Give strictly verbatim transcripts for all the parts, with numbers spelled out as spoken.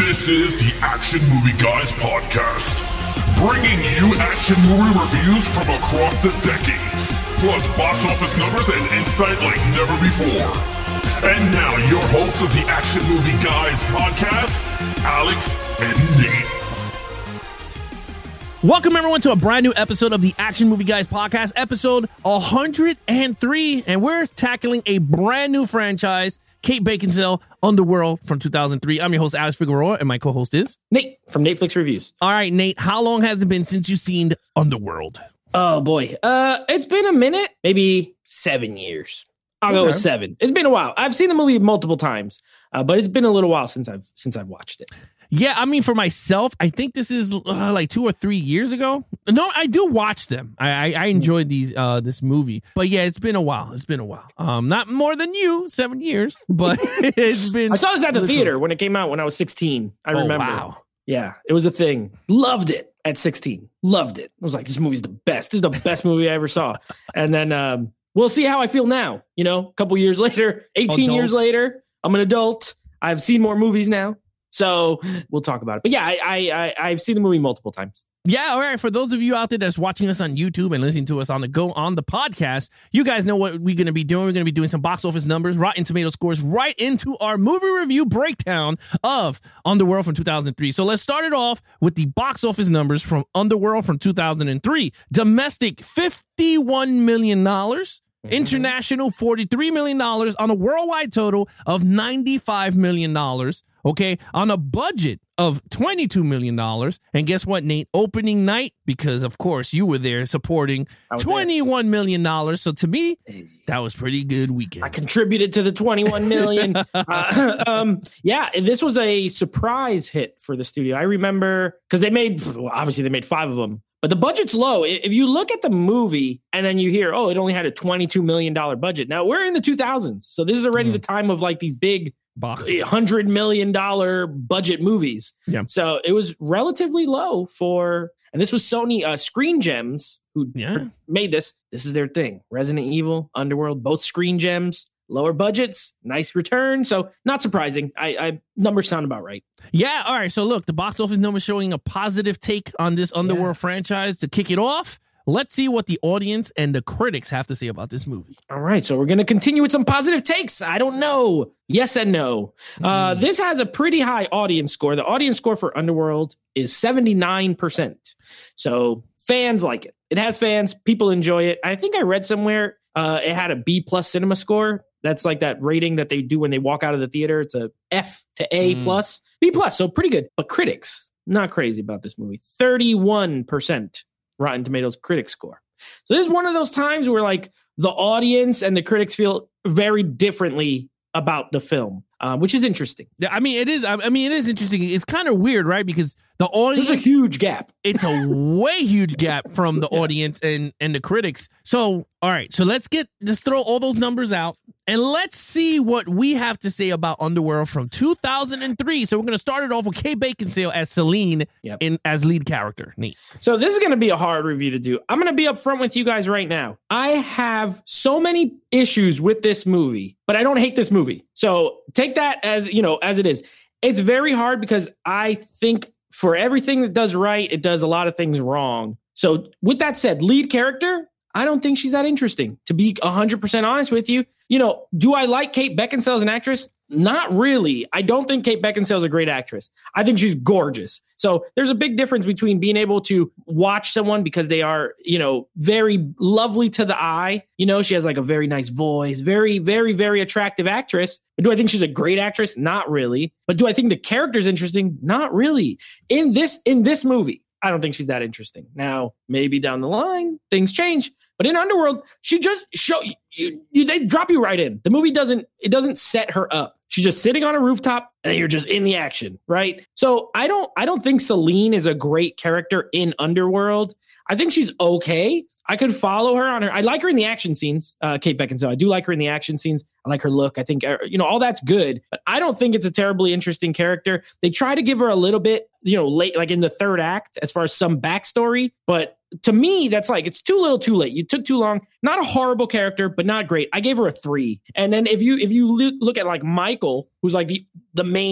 This is the Action Movie Guys podcast, bringing you action movie reviews from across the decades, plus box office numbers and insight like never before. And now, your hosts of the Action Movie Guys podcast, Alex and Nate. Welcome, everyone, to a brand new episode of the Action Movie Guys podcast, episode one hundred three, and we're tackling a brand new franchise, Kate Beckinsale, Underworld from two thousand three. I'm your host, Alex Figueroa, and my co-host is Nate from Netflix Reviews. All right, Nate, how long has it been since you've seen Underworld? Oh, boy. Uh, it's been a minute, maybe seven years. I'll okay. go with seven. It's been a while. I've seen the movie multiple times, uh, but it's been a little while since I've since I've watched it. Yeah, I mean, for myself, I think this is uh, like two or three years ago. No, I do watch them. I I, I enjoyed these uh, this movie, but yeah, it's been a while. It's been a while. Um, not more than you, seven years, but it's been. I saw this at the theater close. When it came out when I was sixteen. I oh, remember. Wow. Yeah, it was a thing. Loved it at sixteen. Loved it. I was like, this movie's the best. This is the best movie I ever saw. And then um, we'll see how I feel now. You know, a couple years later, eighteen Adults. years later, I'm an adult. I've seen more movies now. So we'll talk about it. But yeah, I, I, I, I've seen the movie multiple times. Yeah, all right. For those of you out there that's watching us on YouTube and listening to us on the go on the podcast, you guys know what we're going to be doing. We're going to be doing some box office numbers, Rotten Tomato scores, right into our movie review breakdown of Underworld from two thousand three. So let's start it off with the box office numbers from Underworld from two thousand three. Domestic, fifty-one million dollars. Mm-hmm. International, forty-three million dollars on a worldwide total of ninety-five million dollars. Okay, on a budget of twenty-two million dollars. And guess what, Nate? Opening night, because of course you were there supporting, twenty-one million dollars. So to me, that was pretty good weekend. I contributed to the twenty-one million dollars. uh, um, yeah, this was a surprise hit for the studio. I remember, because they made, well, obviously they made five of them. But the budget's low. If you look at the movie and then you hear, oh, it only had a twenty-two million dollars budget. Now, we're in the two thousands. So this is already mm. the time of like these big one hundred million dollars budget movies. Yeah. So it was relatively low for, and this was Sony uh, Screen Gems who yeah. made this. This is their thing. Resident Evil, Underworld, both Screen Gems. Lower budgets, nice return. So not surprising. I, I numbers sound about right. Yeah. All right. So look, the box office numbers showing a positive take on this Underworld yeah. franchise to kick it off. Let's see what the audience and the critics have to say about this movie. All right. So we're going to continue with some positive takes. I don't know. Yes and no. Mm. Uh, this has a pretty high audience score. The audience score for Underworld is seventy-nine percent. So fans like it. It has fans. People enjoy it. I think I read somewhere uh, it had a B plus cinema score. That's like that rating that they do when they walk out of the theater. It's a F to A mm. plus, B plus. So pretty good. But critics, not crazy about this movie. thirty-one percent Rotten Tomatoes critic score. So this is one of those times where like the audience and the critics feel very differently about the film, um, which is interesting. Yeah, I mean, it is. I mean, it is interesting. It's kind of weird, right? Because the audience, there's a huge gap. It's a way huge gap from the yeah. audience and, and the critics. So, all right. So let's get, let's throw all those numbers out and let's see what we have to say about Underworld from two thousand three. So we're going to start it off with Kate Beckinsale as Celine yep. in as lead character. Neat. So this is going to be a hard review to do. I'm going to be upfront with you guys right now. I have so many issues with this movie, but I don't hate this movie. So take that as, you know, as it is. It's very hard because I think for everything that does right, it does a lot of things wrong. So with that said, lead character, I don't think she's that interesting. To be one hundred percent honest with you, you know, do I like Kate Beckinsale as an actress? Not really. I don't think Kate Beckinsale is a great actress. I think she's gorgeous. So there's a big difference between being able to watch someone because they are, you know, very lovely to the eye. You know, she has like a very nice voice, very, very, very attractive actress. But do I think she's a great actress? Not really. But do I think the character's interesting? Not really. In this, in this movie, I don't think she's that interesting. Now, maybe down the line, things change. But in Underworld, she just show you, you, they drop you right in. The movie doesn't, it doesn't set her up. She's just sitting on a rooftop and then you're just in the action, right? So I don't, I don't think Celine is a great character in Underworld. I think she's okay. I could follow her on her. I like her in the action scenes, uh, Kate Beckinsale. I do like her in the action scenes. I like her look. I think, uh, you know, all that's good. But I don't think it's a terribly interesting character. They try to give her a little bit, you know, late, like in the third act, as far as some backstory. But to me, that's like, it's too little too late. You took too long. Not a horrible character, but not great. I gave her a three. And then if you if you look at like Michael, who's like the, the main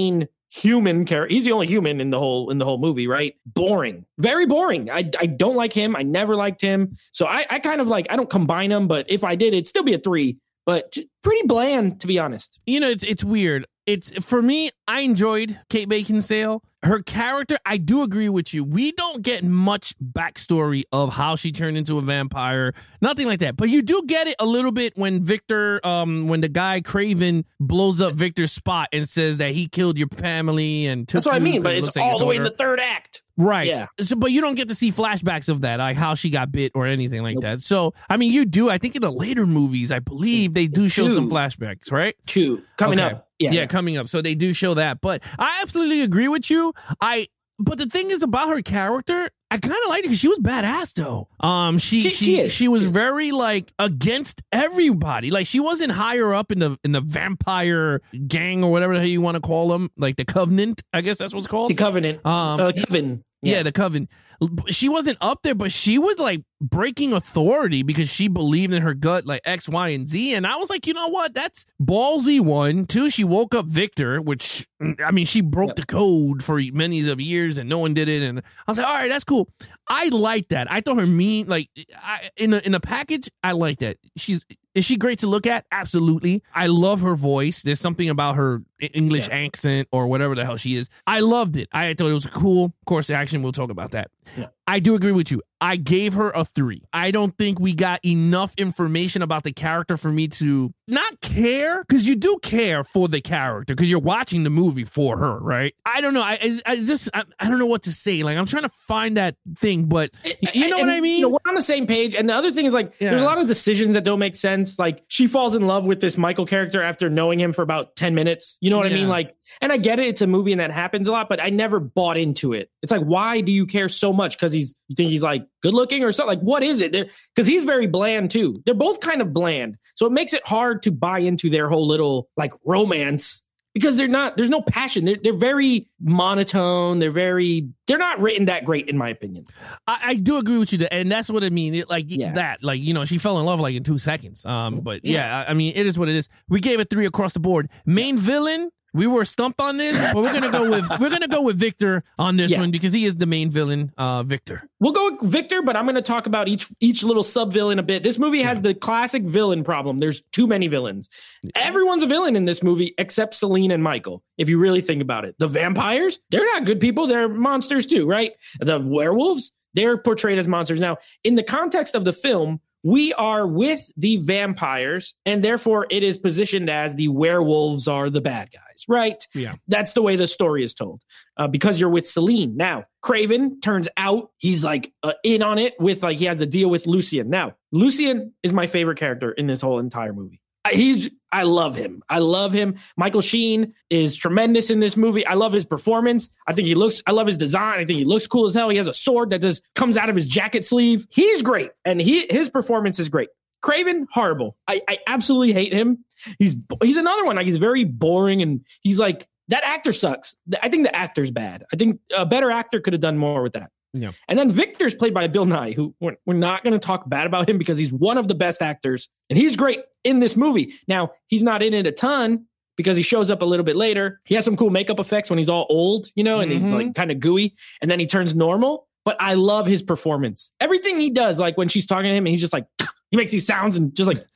human character. He's the only human in the whole in the whole movie, right? Boring, very boring. I, I don't like him. I never liked him. So I, I kind of like I don't combine them, but if I did, it'd still be a three. But pretty bland, to be honest. You know, it's it's weird. It's for me. I enjoyed Kate Beckinsale. Her character, I do agree with you. We don't get much backstory of how she turned into a vampire, nothing like that. But you do get it a little bit when Victor, um, when the guy Craven blows up Victor's spot and says that he killed your family and took. That's what I mean, but it's like all the way in the third act. Right. Yeah. So, but you don't get to see flashbacks of that, like how she got bit or anything like Nope. that. So, I mean, you do. I think in the later movies, I believe they do show Two. some flashbacks, right? Two coming Okay. up. Yeah. yeah, coming up. So they do show that. But I absolutely agree with you. I. But the thing is about her character, I kind of liked it because she was badass though. Um, she She- she she she, is. was She is. very like against everybody. Like she wasn't higher up in the in the vampire gang or whatever the hell you want to call them, like the Covenant. I guess that's what's called. The Covenant. Um, uh, Coven. Yeah, the Coven. She wasn't up there, but she was like breaking authority because she believed in her gut, like X, Y, and Z. And I was like, you know what? That's ballsy. One, two. She woke up Victor, which I mean, she broke Yep. the code for many of years, and no one did it. And I was like, all right, that's cool. I like that. I thought her mean, like I, in a in a package. I like that. She's is she great to look at? Absolutely. I love her voice. There's something about her English Yeah. accent or whatever the hell she is. I loved it. I thought it was cool. Of course, the action. We'll talk about that. Yeah. I do agree with you. I gave her a three. I don't think we got enough information about the character for me to not care, because you do care for the character because you're watching the movie for her, right? I don't know. I, I, I just I, I don't know what to say. Like I'm trying to find that thing, but you know And, what I mean? You know, we're on the same page. And the other thing is like, Yeah. there's a lot of decisions that don't make sense. Like she falls in love with this Michael character after knowing him for about ten minutes. You know what I Yeah. mean? Like, and I get it. It's a movie and that happens a lot, but I never bought into it. It's like, why do you care so much? Because he's, you think he's like good looking or something? Like, what is it? Because he's very bland too. They're both kind of bland. So it makes it hard to buy into their whole little like romance. Because they're not, there's no passion. They're, they're very monotone. They're very, they're not written that great, in my opinion. I, I do agree with you, that, and that's what I mean. It, like Yeah. that, like you know, she fell in love like in two seconds. Um, but yeah, I, I mean, it is what it is. We gave it three across the board. Main villain, we were stumped on this, but we're gonna go with we're gonna go with Victor on this Yeah. one because he is the main villain. Uh, Victor. We'll go with Victor, but I'm going to talk about each each little sub villain a bit. This movie has the classic villain problem. There's too many villains. Everyone's a villain in this movie except Celine and Michael. If you really think about it, the vampires, they're not good people. They're monsters too, right? The werewolves, they're portrayed as monsters. Now, in the context of the film, we are with the vampires, and therefore it is positioned as the werewolves are the bad guys, right? Yeah. That's the way the story is told, uh, because you're with Celine. Now, Craven, turns out he's like uh, in on it with like, he has a deal with Lucien. Now, Lucien is my favorite character in this whole entire movie. I- He's, I love him. I love him. Michael Sheen is tremendous in this movie. I love his performance. I think he looks, I love his design. I think he looks cool as hell. He has a sword that just comes out of his jacket sleeve. He's great. And he, his performance is great. Craven, horrible. I, I absolutely hate him. He's, he's another one. Like he's very boring and he's like, that actor sucks. I think the actor's bad. I think a better actor could have done more with that. Yeah. And then Victor's played by Bill Nye, who we're, we're not going to talk bad about him because he's one of the best actors and he's great in this movie. Now, he's not in it a ton because he shows up a little bit later. He has some cool makeup effects when he's all old, you know, and Mhm. he's like kind of gooey and then he turns normal. But I love his performance. Everything he does, like when she's talking to him and he's just like, he makes these sounds and just like,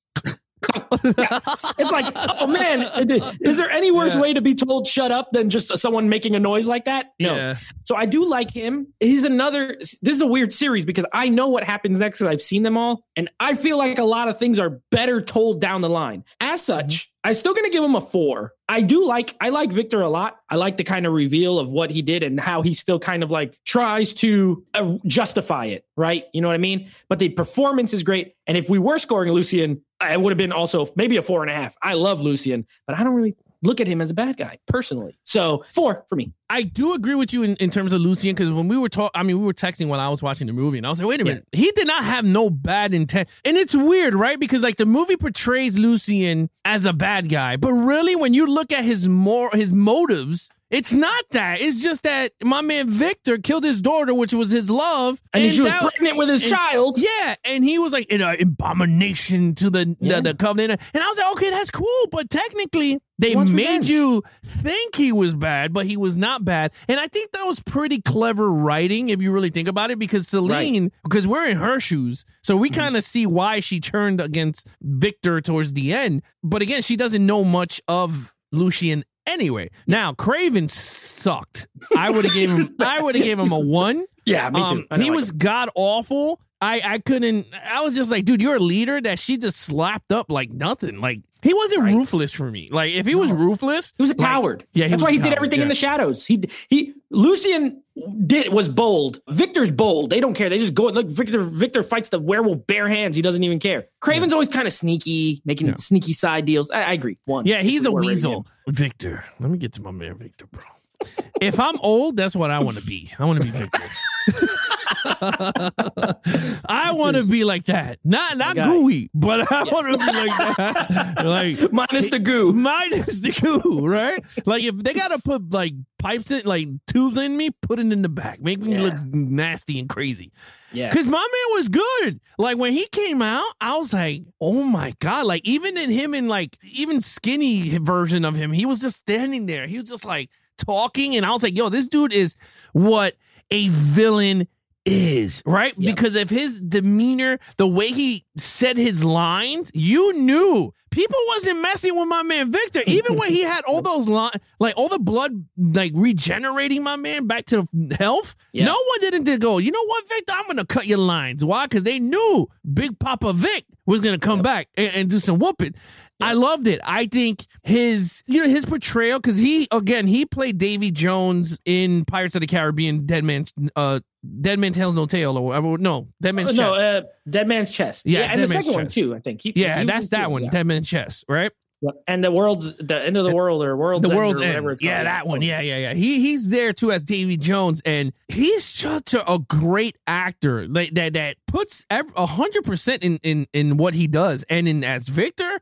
yeah. It's like, oh man, is there any worse Yeah. way to be told shut up than just someone making a noise like that? No. Yeah. So I do like him. He's another, this is a weird series because I know what happens next because I've seen them all. And I feel like a lot of things are better told down the line. As such, I'm still going to give him a four. I do like, I like Victor a lot. I like the kind of reveal of what he did and how he still kind of like tries to uh, justify it, right? You know what I mean? But the performance is great. And if we were scoring Lucien, I would have been also maybe a four and a half. I love Lucien, but I don't really look at him as a bad guy personally. So four for me. I do agree with you in, in terms of Lucien, because when we were talking, I mean, we were texting while I was watching the movie, and I was like, wait a minute, he did not have no bad intent. And it's weird, right? Because like the movie portrays Lucien as a bad guy, but really when you look at his more his motives, It's not that. It's just that my man Victor killed his daughter, which was his love. And, and she was that, pregnant with his and, child. Yeah. And he was like, an uh, abomination to the, yeah. the, the covenant. And I was like, okay, that's cool. But technically, they made revenge. you think he was bad, but he was not bad. And I think that was pretty clever writing, if you really think about it, because Celine, right. because we're in her shoes, so we mm-hmm. kind of see why she turned against Victor towards the end. But again, she doesn't know much of Lucien anyway. Now, Craven sucked. I would have gave him. I would have gave him a one. Yeah, me too. Um, he like was god awful. I, I couldn't, I was just like, dude, you're a leader that she just slapped up like nothing. Like, he wasn't right. ruthless for me. Like, if he no. was ruthless. He was a coward. Like, yeah, That's why he coward, did everything yeah. in the shadows. He, he, Lucien did, was bold. Victor's bold. They don't care. They just go, look, Victor, Victor fights the werewolf bare hands. He doesn't even care. Craven's yeah. always kind of sneaky, making yeah. sneaky side deals. I, I agree. One. Yeah, he's a weasel. Victor. Let me get to my man, Victor, bro. If I'm old, that's what I want to be. I want to be Victor. I want to be like that. Not not gooey, but I yeah. want to be like that. Like minus the goo. Minus the goo, right? Like if they gotta put like pipes in, like tubes in me, put it in the back. Make me yeah. look nasty and crazy. Yeah. Cause my man was good. Like when he came out, I was like, oh my God. Like even in him and like even skinny version of him, he was just standing there. He was just like talking, and I was like, yo, this dude is what a villain is, right? Yep. Because of his demeanor, the way he said his lines, you knew people wasn't messing with my man Victor. Even when he had all those lines, like all the blood, like regenerating my man back to health, yep. no one didn't go, you know what, Victor, I'm going to cut your lines. Why? Because they knew Big Papa Vic was going to come yep. back and, and do some whooping. I loved it. I think his, you know, his portrayal, because he, again, he played Davy Jones in Pirates of the Caribbean, Dead Man's, uh, Dead Man Tells No Tale, or whatever. No, Dead Man's no, Chest. Uh, Dead Man's Chest. Yeah, yeah and Dead the Man's second Chest. one too, I think. He, yeah, he that's that too, one, yeah. Dead Man's Chest, right? And the world's, the end of the world, or world's the end, world's or whatever end. it's called. Yeah, that one. Yeah, yeah, yeah. He he's there too as Davy Jones, and he's such a, a great actor. Like that that puts a hundred percent in in in what he does, and in as Victor,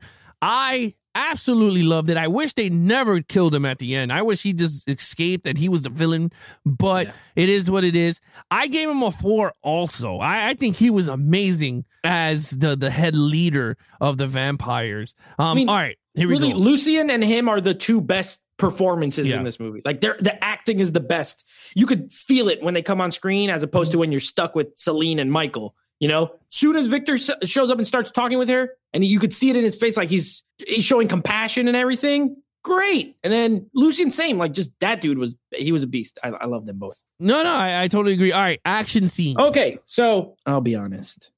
I absolutely loved it. I wish they never killed him at the end. I wish he just escaped and he was the villain, but yeah. it is what it is. I gave him a four also. I, I think he was amazing as the, the head leader of the vampires. Um, I mean, all right, here we really, go. Lucien and him are the two best performances yeah. in this movie. Like they're, the acting is the best. You could feel it when they come on screen as opposed to when you're stuck with Celine and Michael. You know, soon as Victor shows up and starts talking with her, and you could see it in his face, like he's he's showing compassion and everything. Great. And then Lucien, same. Like just that dude was he was a beast. I, I love them both. No, no, I, I totally agree. All right, action scene. Okay, so I'll be honest.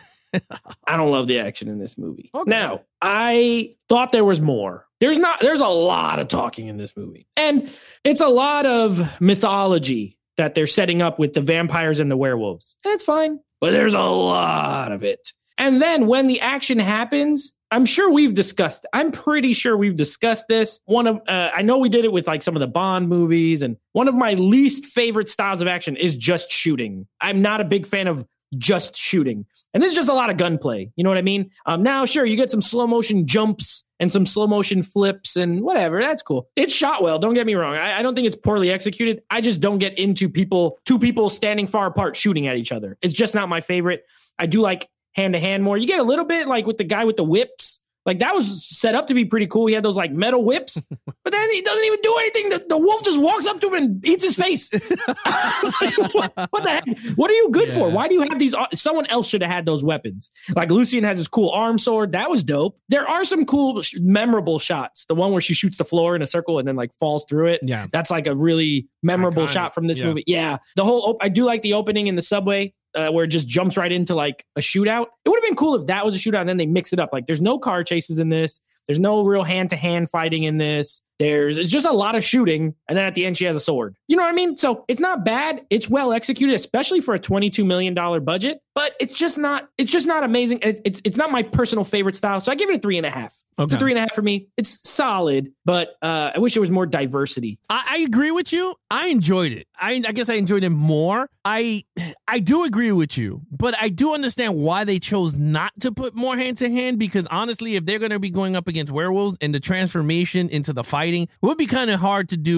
I don't love the action in this movie. Okay. Now, I thought there was more. There's not. There's a lot of talking in this movie, and it's a lot of mythology that they're setting up with the vampires and the werewolves, and it's fine. But there's a lot of it. And then when the action happens, I'm sure we've discussed, I'm pretty sure we've discussed this. One of, uh, I know we did it with like some of the Bond movies, and one of my least favorite styles of action is just shooting. I'm not a big fan of just shooting. And this is just a lot of gunplay. You know what I mean? Um, now, sure, you get some slow motion jumps and some slow motion flips and whatever. That's cool. It's shot well. Don't get me wrong. I, I don't think it's poorly executed. I just don't get into people, two people standing far apart shooting at each other. It's just not my favorite. I do like hand to hand more. You get a little bit like with the guy with the whips. Like that was set up to be pretty cool. He had those like metal whips, but then he doesn't even do anything. The, the wolf just walks up to him and eats his face. Like, what, what the heck? What are you good yeah. for? Why do you have these? Someone else should have had those weapons. Like Lucien has his cool arm sword. That was dope. There are some cool, memorable shots. The one where she shoots the floor in a circle and then like falls through it. Yeah. That's like a really memorable Iconic. Shot from this yeah. movie. Yeah. The whole, op- I do like the opening in the subway. Uh, where it just jumps right into like a shootout. It would have been cool if that was a shootout and then they mix it up. Like there's no car chases in this. There's no real hand-to-hand fighting in this. There's it's just a lot of shooting. And then at the end, she has a sword. You know what I mean? So it's not bad. It's well executed, especially for a twenty-two million dollars budget. But it's just not, it's just not amazing. It's, it's, it's not my personal favorite style. So I give it a three and a half. Okay. It's a three and a half for me. It's solid, but uh, I wish there was more diversity. I, I agree with you. I enjoyed it. I, I guess I enjoyed it more. I I do agree with you, but I do understand why they chose not to put more hand to hand, because honestly, if they're going to be going up against werewolves and the transformation into the fighting, it would be kind of hard to do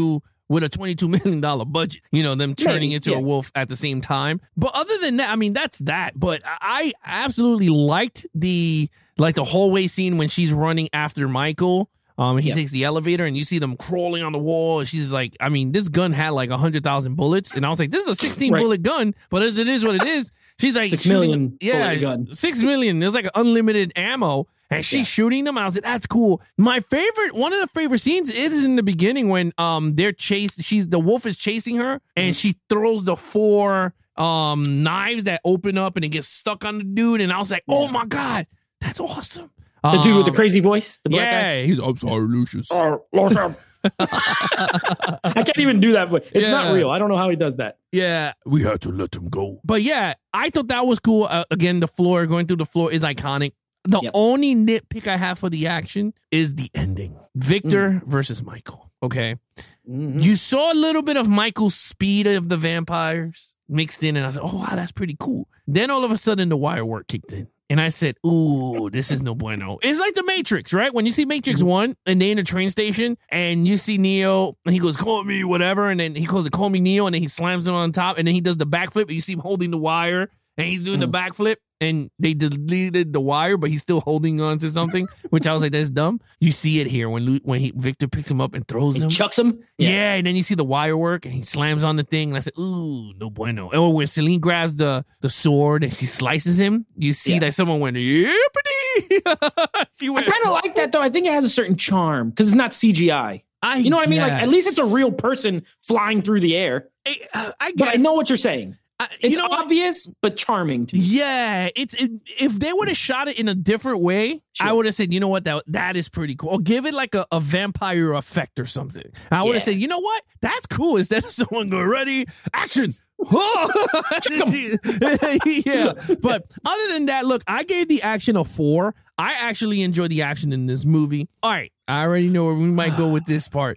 with a twenty-two million dollars budget, you know, them turning Maybe, into yeah. a wolf at the same time. But other than that, I mean, that's that. But I absolutely liked the, like the hallway scene when she's running after Michael. Um, he Yeah. takes the elevator and you see them crawling on the wall. And she's like, I mean, this gun had like one hundred thousand bullets. And I was like, this is a sixteen Right. bullet gun. But as it is what it is, she's like, Six shooting- million Yeah, bullet gun. six million. There's like unlimited ammo. And she's Yeah. shooting them. I was like, that's cool. My favorite, one of the favorite scenes is in the beginning when um they're chased. She's the wolf is chasing her, and Mm-hmm. she throws the four um knives that open up, and it gets stuck on the dude. And I was like, oh my god, that's awesome. The dude with the Um, crazy voice, the black guy. yeah, he's I'm sorry, Lucius. Oh, awesome. I can't even do that, but it's Yeah. not real. I don't know how he does that. Yeah, we had to let him go. But yeah, I thought that was cool. Uh, again, the floor going through the floor is iconic. The Yep. only nitpick I have for the action is the ending. Victor versus Michael. Okay. Mhm. You saw a little bit of Michael's speed of the vampires mixed in, and I said, oh, wow, that's pretty cool. Then all of a sudden, the wire work kicked in. And I said, ooh, this is no bueno. It's like the Matrix, right? When you see Matrix one and they in a train station and you see Neo and he goes, call me, whatever. And then he calls it, call me Neo. And then he slams him on top and then he does the backflip. And you see him holding the wire and he's doing the backflip. And they deleted the wire, but he's still holding on to something, which I was like, that's dumb. You see it here when Lu- when he Victor picks him up and throws He him. chucks him. Yeah. and then you see the wire work, and he slams on the thing, and I said, "Ooh, no bueno." And when Celine grabs the the sword and she slices him, you see Yeah. that someone went, "Yippity!" She I went, kind of like that though. I think it has a certain charm because it's not C G I. I You know what I mean? Like at least it's a guess. real person flying through the air. I, uh, I But I guess. know what you're saying. I- It's you know what? obvious but charming to me. Yeah, it's it, if they would have shot it in a different way, I Sure. would have said, you know what, that that is pretty cool. Or give it like a, a vampire effect or something. I would have Yeah. said, you know what, that's cool. Instead of someone go ready, action. Yeah, but other than that, look, I gave the action a four. I actually enjoy the action in this movie. All right, I already know where we might go with this part.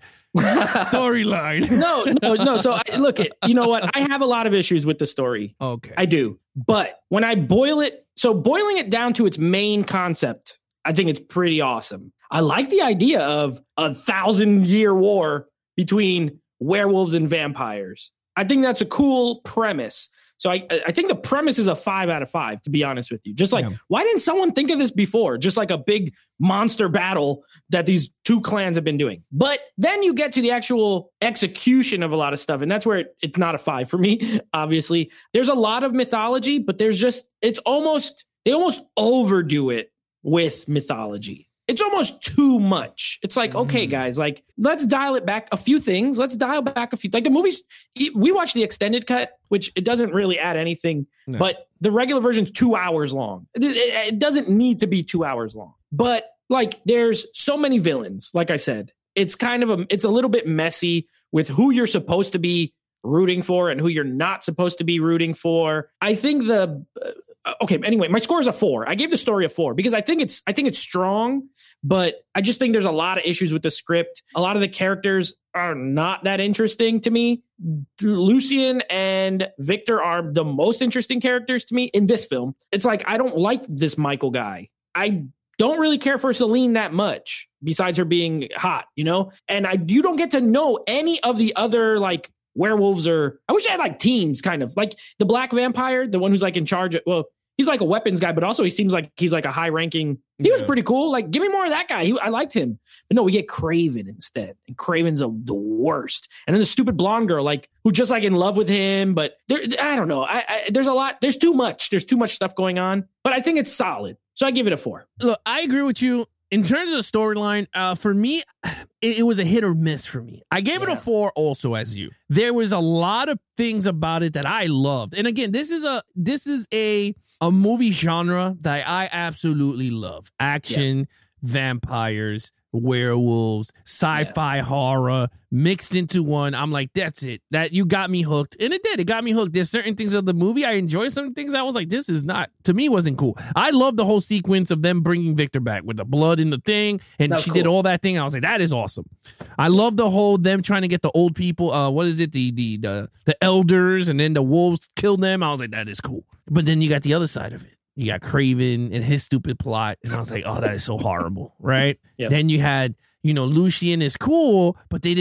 Storyline. No, no, no. So I, look, it. You know what? I have a lot of issues with the story. Okay. I do. But when I boil it, so boiling it down to its main concept, I think it's pretty awesome. I like the idea of a thousand year war between werewolves and vampires. I think that's a cool premise. So I, I think the premise is a five out of five, to be honest with you. Just like, Yeah. why didn't someone think of this before? Just like a big monster battle that these two clans have been doing. But then you get to the actual execution of a lot of stuff. And that's where it, it's not a five for me, obviously. There's a lot of mythology, but there's just, it's almost, they almost overdo it with mythology. It's almost too much. It's like, okay, guys, like, let's dial it back a few things. Let's dial back a few, like the movies. We watched the extended cut, which it doesn't really add anything, No. but the regular version's two hours long. It, it, it doesn't need to be two hours long, but like, there's so many villains. Like I said, it's kind of a, it's a little bit messy with who you're supposed to be rooting for and who you're not supposed to be rooting for. I think the, uh, okay, anyway, my score is a four. I gave the story a four because I think it's I think it's strong, but I just think there's a lot of issues with the script. A lot of the characters are not that interesting to me. Lucien and Victor are the most interesting characters to me in this film. It's like I don't like this Michael guy. I don't really care for Celine that much, besides her being hot, you know? And I you don't get to know any of the other like werewolves or I wish I had like teams kind of like the black vampire, the one who's like in charge of, well, he's like a weapons guy, but also he seems like he's like a high ranking. He was Yeah. pretty cool. Like, give me more of that guy. He, I liked him. But no, we get Craven instead. And Craven's a, the worst. And then the stupid blonde girl, like, who just like in love with him. But there, I don't know. I, I, there's a lot. There's too much. There's too much stuff going on. But I think it's solid. So I give it a four. Look, I agree with you. In terms of the storyline, uh, for me, it, it was a hit or miss for me. I gave it a Yeah. four also as you. There was a lot of things about it that I loved. And again, this is a this is a a movie genre that I absolutely love. Action, vampires, werewolves, sci-fi horror mixed into one. I'm like, that's it. That you got me hooked. And it did. It got me hooked. There's certain things of the movie I enjoy, some things I was like, this is not, to me, wasn't cool. I love the whole sequence of them bringing Victor back with the blood in the thing. And That was she did cool. all that thing. I was like, that is awesome. I love the whole them trying to get the old people. Uh, what is it? The, the, the, the elders, and then the wolves kill them. I was like, that is cool. But then you got the other side of it. You got Craven and his stupid plot. And I was like, oh, that is so horrible. Right. Yep. Then you had, you know, Lucien is cool, but they didn't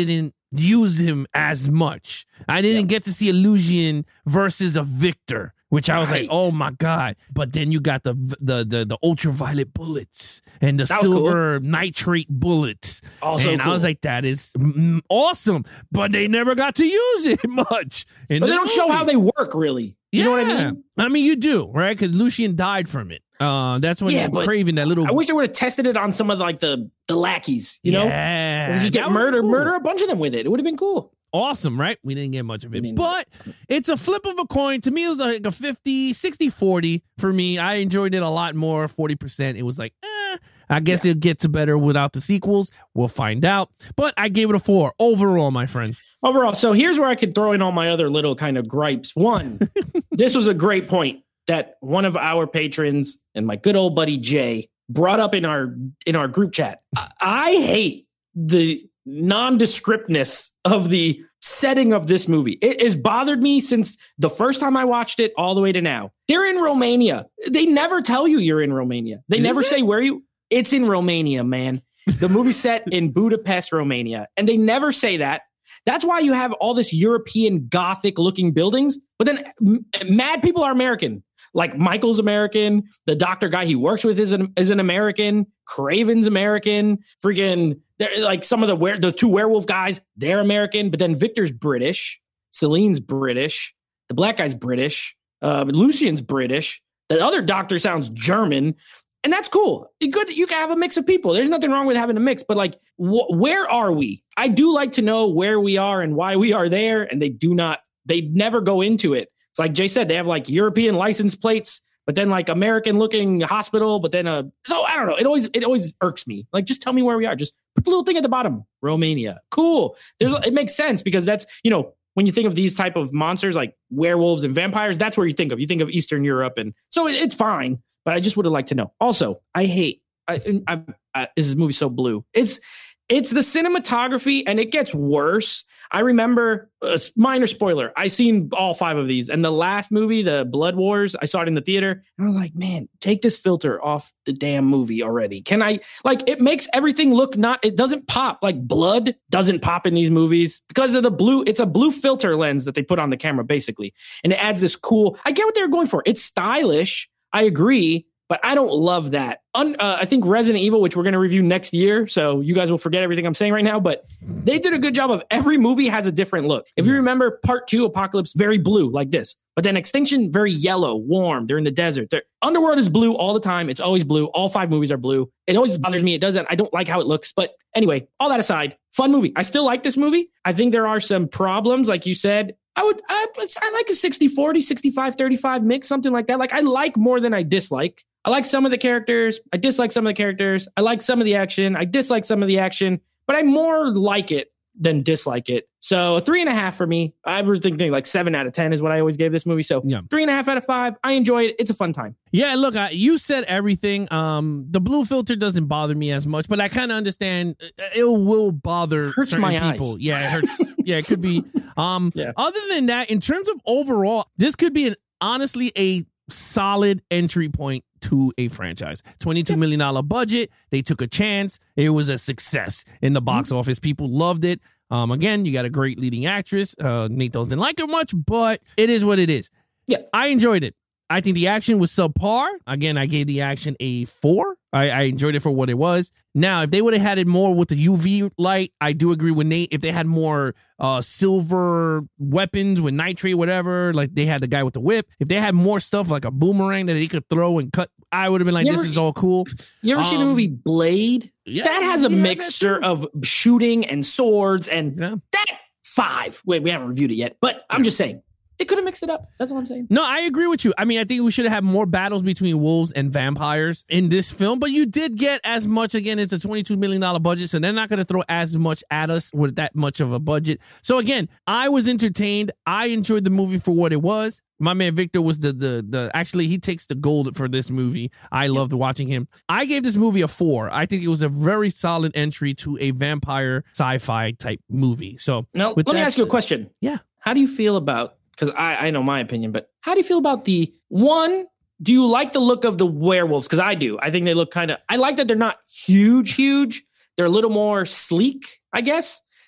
used him as much. I didn't yep. get to see a Lucian versus a Victor, which I was right. like, oh my God. But then you got the the the, the ultraviolet bullets and the that silver cool. nitrate bullets. Also and cool. I was like, that is mm, awesome. But they never got to use it much. But the they don't movie. show how they work, really. You yeah. know what I mean? I mean, you do, right? Because Lucian died from it. Uh, that's when yeah, Craven, that little. I wish they would have tested it on some of like the the lackeys, you know? Yeah, just get murder, cool. murder a bunch of them with it. It would have been cool. Awesome, right? We didn't get much of it, but it's a flip of a coin. To me, it was like a fifty, sixty, forty for me. I enjoyed it a lot more, forty percent. It was like, eh, I guess yeah. it gets better without the sequels. We'll find out. But I gave it a four overall, my friend. Overall. So here's where I could throw in all my other little kind of gripes. One, this was a great point that one of our patrons and my good old buddy Jay brought up in our in our group chat. I, I hate the nondescriptness of the setting of this movie. It has bothered me since the first time I watched it all the way to now. They're in Romania. They never tell you you're in Romania. They Is never it? say where you. It's in Romania, man. The movie's set in Budapest, Romania, and they never say that. That's why you have all this European Gothic looking buildings, but then m- mad people are American. Like Michael's American, the doctor guy he works with is an, is an American, Craven's American, freaking like some of the were the two werewolf guys, they're American, but then Victor's British, Celine's British, the black guy's British, uh, Lucian's British, the other doctor sounds German. And that's cool. Good. You can have a mix of people. There's nothing wrong with having a mix, but like, wh- where are we? I do like to know where we are and why we are there. And they do not, they never go into it. It's like Jay said, they have like European license plates, but then like American looking hospital, but then, uh, so I don't know. It always, it always irks me. Like, just tell me where we are. Just put the little thing at the bottom, Romania. Cool. There's, it makes sense because that's, you know, when you think of these type of monsters like werewolves and vampires, that's where you think of, you think of Eastern Europe. And so it, it's fine. But I just would have liked to know. Also, I hate, I, I, I, this movie so blue. It's it's the cinematography, and it gets worse. I remember, a minor spoiler, I seen all five of these. And the last movie, the Blood Wars, I saw it in the theater. And I was like, man, take this filter off the damn movie already. Can I, like, it makes everything look not, it doesn't pop. Like, blood doesn't pop in these movies because of the blue. It's a blue filter lens that they put on the camera, basically. And it adds this cool, I get what they were going for. It's stylish. I agree, but I don't love that. Un, uh, I think Resident Evil, which we're going to review next year, so you guys will forget everything I'm saying right now, but they did a good job of every movie has a different look. If you remember part two, Apocalypse, very blue like this, but then Extinction, very yellow, warm. They're in the desert. They're, Underworld is blue all the time. It's always blue. All five movies are blue. It always bothers me. It doesn't. I don't like how it looks. But anyway, all that aside, fun movie. I still like this movie. I think there are some problems, like you said. I would, I, I like a sixty forty, sixty-five thirty-five mix, something like that. Like I like more than I dislike. I like some of the characters. I dislike some of the characters. I like some of the action. I dislike some of the action, but I more like it than dislike it. So a three and a half for me. I was thinking like seven out of ten is what I always gave this movie. So yeah. three and a half out of five. I enjoy it. It's a fun time. Yeah, look, I, you said everything. Um, the blue filter doesn't bother me as much, but I kind of understand it will bother hurts certain my people. eyes. Yeah, it hurts. Yeah, it could be. Um, yeah. Other than that, in terms of overall, this could be an honestly a solid entry point to a franchise. twenty-two million dollars budget. They took a chance. It was a success in the box mm-hmm. office. People loved it. Um, again, you got a great leading actress. Uh, Nate doesn't like her much, but it is what it is. Yeah, I enjoyed it. I think the action was subpar. Again, I gave the action a four. I, I enjoyed it for what it was. Now, if they would have had it more with the U V light, I do agree with Nate. If they had more uh, silver weapons with nitrate, whatever, like they had the guy with the whip, if they had more stuff like a boomerang that they could throw and cut, I would have been like, you this ever, is all cool. You ever um, seen the movie Blade? Yeah, that has a yeah, mixture of shooting and swords and yeah. that five. Wait, we haven't reviewed it yet, but I'm just saying. They could have mixed it up. That's what I'm saying. No, I agree with you. I mean, I think we should have had more battles between wolves and vampires in this film, but you did get as much. Again, it's a twenty-two million dollars budget, so they're not going to throw as much at us with that much of a budget. So again, I was entertained. I enjoyed the movie for what it was. My man Victor was the, the, the, actually, he takes the gold for this movie. I loved watching him. I gave this movie a four. I think it was a very solid entry to a vampire sci-fi type movie. So now, let me ask you a question. Yeah. How do you feel about, because I, I know my opinion, but how do you feel about the one? Do you like the look of the werewolves? Because I do. I think they look kind of, I like that they're not huge, huge. They're a little more sleek, I guess.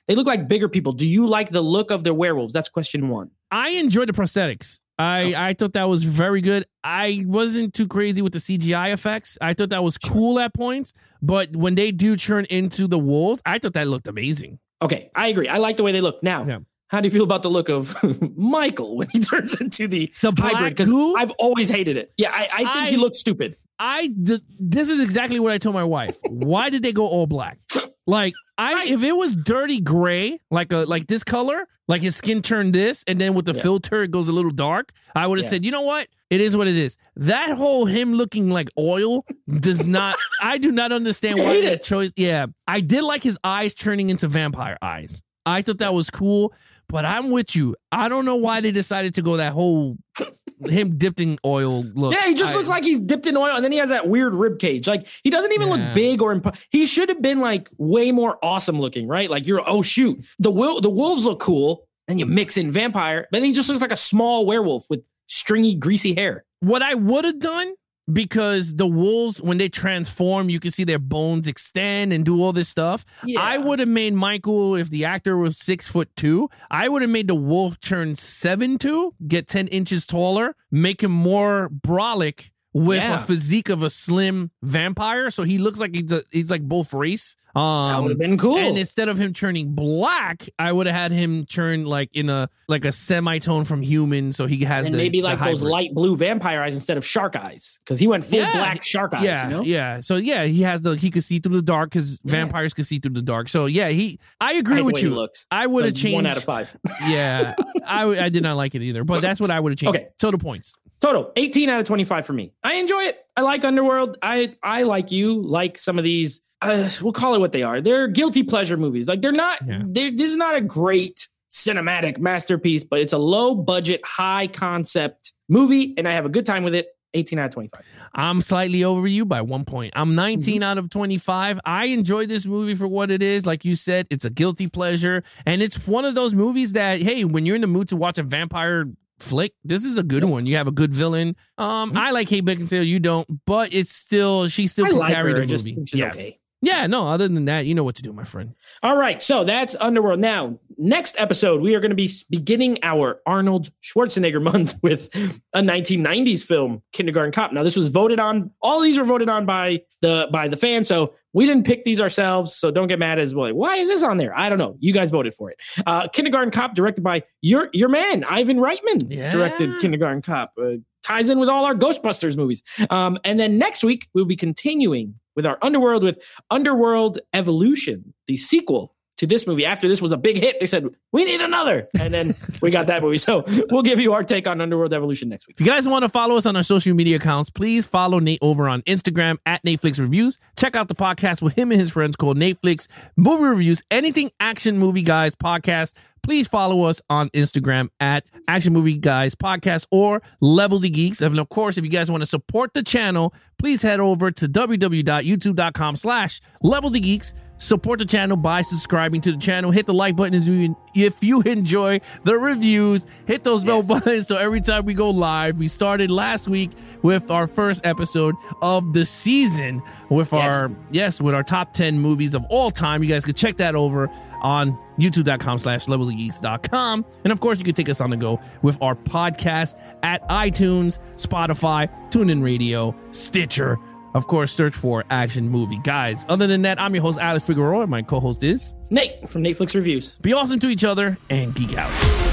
They look like bigger people. Do you like the look of their werewolves? That's question one. I enjoyed the prosthetics. I, oh. I thought that was very good. I wasn't too crazy with the C G I effects. I thought that was cool at points. But when they do turn into the wolves, I thought that looked amazing. Okay, I agree. I like the way they look. Now, yeah. How do you feel about the look of Michael when he turns into the, the hybrid? Because I've always hated it. Yeah, I, I think I, he looks stupid. I d- This is exactly what I told my wife. Why did they go all black? Like, I if it was dirty gray, like a like this color, like his skin turned this, and then with the yeah. filter it goes a little dark, I would have yeah. said, you know what? It is what it is. That whole him looking like oil does not. I do not understand why that choice. Yeah, I did like his eyes turning into vampire eyes. I thought that was cool. But I'm with you. I don't know why they decided to go that whole him dipped in oil look. Yeah, he just I, looks like he's dipped in oil, and then he has that weird rib cage. Like he doesn't even yeah. look big or imp- he should have been like way more awesome looking, right? Like you're oh shoot, the will the wolves look cool, and you mix in vampire, but then he just looks like a small werewolf with stringy, greasy hair. What I would have done. Because the wolves, when they transform, you can see their bones extend and do all this stuff. Yeah. I would have made Michael, if the actor was six foot two, I would have made the wolf turn seven two, get ten inches taller, make him more brolic with yeah. a physique of a slim vampire. So he looks like he's, a, he's like both race. Um, that would have been cool. And instead of him turning black, I would have had him turn like in a like a semitone from human. So he has and the, maybe like the those light blue vampire eyes instead of shark eyes, because he went full yeah. black shark eyes. Yeah, you know? yeah. So yeah, he has the he could see through the dark because yeah. vampires could see through the dark. So yeah, he. I agree I with you. Looks. I would have like changed one out of five. Yeah, I I did not like it either, but that's what I would have changed. Okay, total points. Total eighteen out of twenty-five for me. I enjoy it. I like Underworld. I I like you like some of these. Uh, we'll call it what they are. They're guilty pleasure movies. Like they're not. Yeah. They're, this is not a great cinematic masterpiece, but it's a low budget, high concept movie, and I have a good time with it. eighteen out of twenty-five. I'm slightly over you by one point. I'm nineteen mm-hmm. out of twenty-five. I enjoy this movie for what it is. Like you said, it's a guilty pleasure, and it's one of those movies that, hey, when you're in the mood to watch a vampire flick, this is a good yep. one. You have a good villain. Um, mm-hmm. I like Kate Beckinsale. You don't, but it's still she still I can like carry her, the just, movie. She's yeah. okay. Yeah, no, other than that, you know what to do, my friend. All right, so that's Underworld. Now, next episode, we are going to be beginning our Arnold Schwarzenegger month with a nineteen nineties film, Kindergarten Cop. Now, this was voted on. All these were voted on by the by the fans, so we didn't pick these ourselves, so don't get mad as well. Why is this on there? I don't know. You guys voted for it. Uh, Kindergarten Cop, directed by your your man, Ivan Reitman, yeah. directed Kindergarten Cop. Uh, ties in with all our Ghostbusters movies. Um, and then next week, we'll be continuing with our Underworld with Underworld Evolution, the sequel to this movie. After this was a big hit, they said, we need another. And then we got that movie. So we'll give you our take on Underworld Evolution next week. If you guys want to follow us on our social media accounts, please follow Nate over on Instagram at Nateflix Reviews. Check out the podcast with him and his friends called Nateflix Movie Reviews. Anything Action Movie Guys podcast. Please follow us on Instagram at Action Movie Guys Podcast or Levels of Geeks. And of course, if you guys want to support the channel, please head over to www.youtube.com slash Levels of Geeks. Support the channel by subscribing to the channel. Hit the like button if you, if you enjoy the reviews. Hit those bell yes. buttons so every time we go live. We started last week with our first episode of the season with yes. our, yes, with our top ten movies of all time. You guys can check that over on youtube.com slash levels of geeks dot com. And of course, you can take us on the go with our podcast at iTunes, Spotify, TuneIn Radio, Stitcher. Of course, search for Action Movie Guys. Other than that, I'm your host, Alex Figueroa. My co-host is Nate from Nateflix Reviews. Be awesome to each other and geek out.